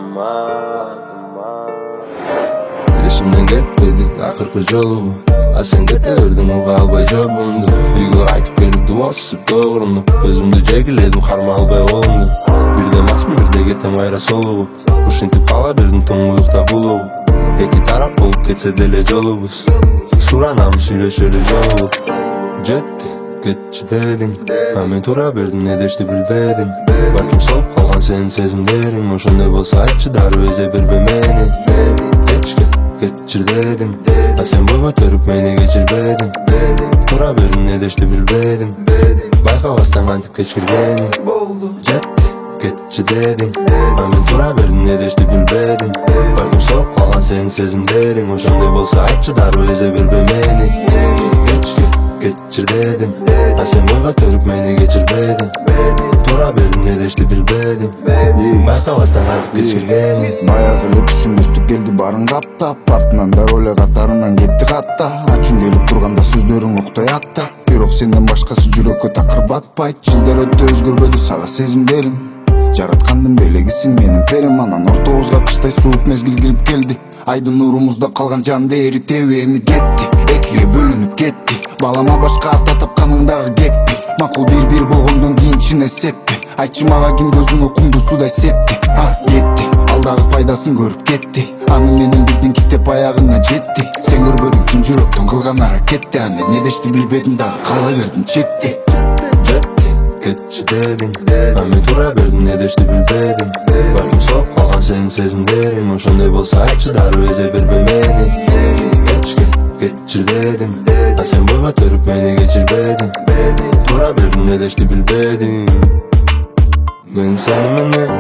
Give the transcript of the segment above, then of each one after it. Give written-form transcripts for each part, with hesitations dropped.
Eşimden ketmedik akırkı jolu. Sen keteberdin uga alбай jobumdu. Uyga qaytып kelip duva süsüp doğrumdu. Özümdü jegiledim harma alбай kolumdu. Birde masmın birde ketem ayra soluğu. Ушинтип кала бердим тоңгулукта булугу. Эки тарап болуп кетсе деле жолубуз. Суранам сүйлөшөлү жолугуп. Жетти кетчи дедиң, а мен тура бердим, не дешти билбедим. Балким солуп калган сенин сезимдериң. Ошондой болсо айтчы дароо эзе бербе мени. Кетчир дедим, а сен бой көтөрүп мени кечирбедиң. Тура бердим, не дешти билбедим. Байкабастан кантип кечкиргени. Жетти кетчи дедиң, а мен тура бердим, не дешти билбедим. Балким солуп калган сенин сезимдериң. Ошондой болсо айтчы дароо эзе бербе мени. Кетчир дедим, а сен бой көтөрүп мени кечирбедиң. Тура бердим, не дешти билбедим. Байкабастан кантип кечкиргени. Баягы эле түшүнбөстүк келди барын каптап. Артынан да роле катарынан кетти катта. Ачуң келип турганда сөздөрүң октой аттап. Бирок сенден башкасы жүрөккө такыр батпайт. Жылдар өтө өзгөрбөдү сага сезимдерим. Жараткандын белегисиң менин перим. Анан ортобузга кыштай суук мезгил кирип келди. Айдын нурумузда калган жанды эритеби эми кетти. Экиге бөлүнүп кетти. Балама башка ата тапканыңдагы кетпи. Макул бир болгондон кийин чын эсеппи. Айтчы мага ким көзүңө кумду судай септи. Кетти, алдагы пайдасын көрүп кетти. Аны менен биздин китеп аягына жетти. Сен көрбөдүң чын жүрөктөн кылган аракетти. А мен не дешти билбедим дагы кала бердим четти. Жетти кетчи дедиң, а мен тура бердим, не дешти билбедим. Балким солуп калган сенин сезимдериң. Ошондой болсо айтчы дароо эзе бербе мени. Кетчир дедим, а сен бой көтөрүп мени кечирбедиң. Тура бердим, не дешти билбедим. Мен сени менен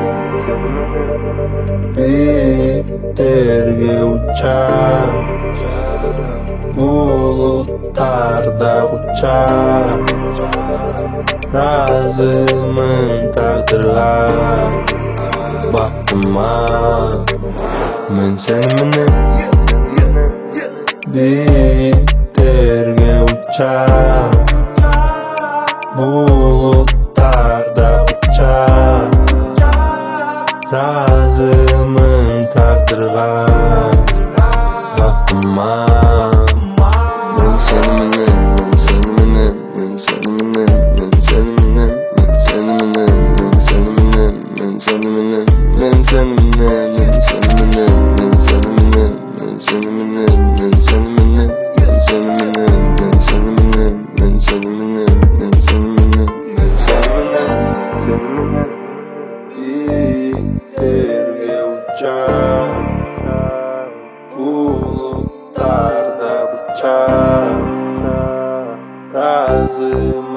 бийиктерге учам, булуттарда учам. Разымын тагдырга, бактыма. Мен сени менен бийиктерге учам, булуттарда учам. Разымын тагдырга, бактыма. Мен сени менен, мен сени менен, мен сени менен, мен сени менен, мен сени менен, мен сени менен, мен сени менен, мен сени менен, мен сени менен, мен сени менен, мен сени менен, мен сени менен, мен сени менен, мен сени менен, мен сени менен, мен сени менен, мен сени менен. Бийиктерге учам, булуттарда учам. Разым